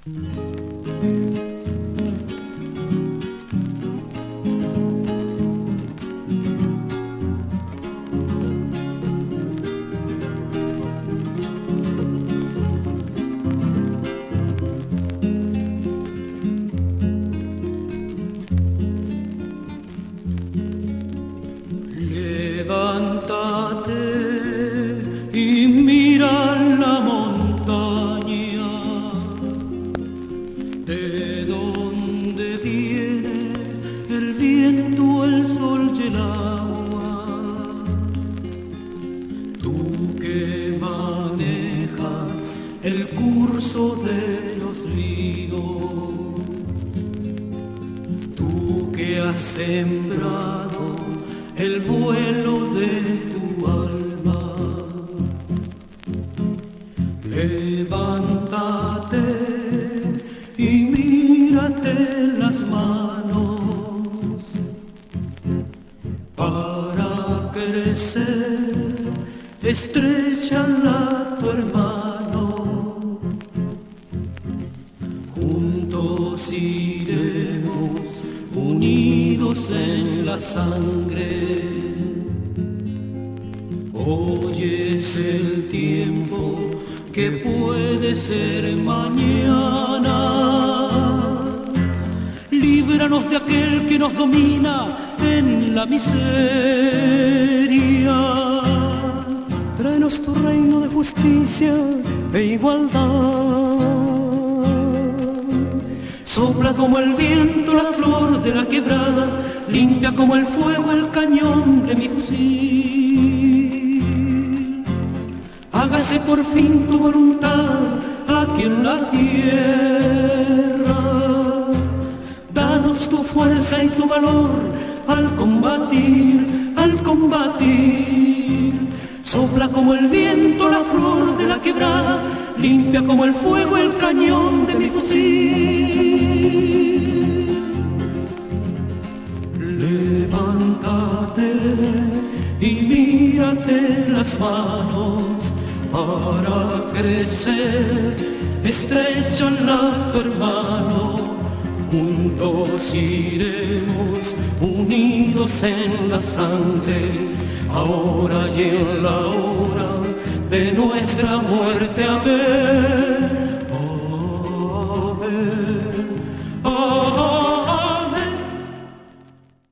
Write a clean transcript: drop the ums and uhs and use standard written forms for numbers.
Sopla como el viento la flor de la quebrada, limpia como el fuego el cañón de mi fusil. Levántate y mírate las manos para crecer, estréchala tu hermano. Juntos iremos unidos en la sangre, ahora y en la hora de nuestra muerte. A ver.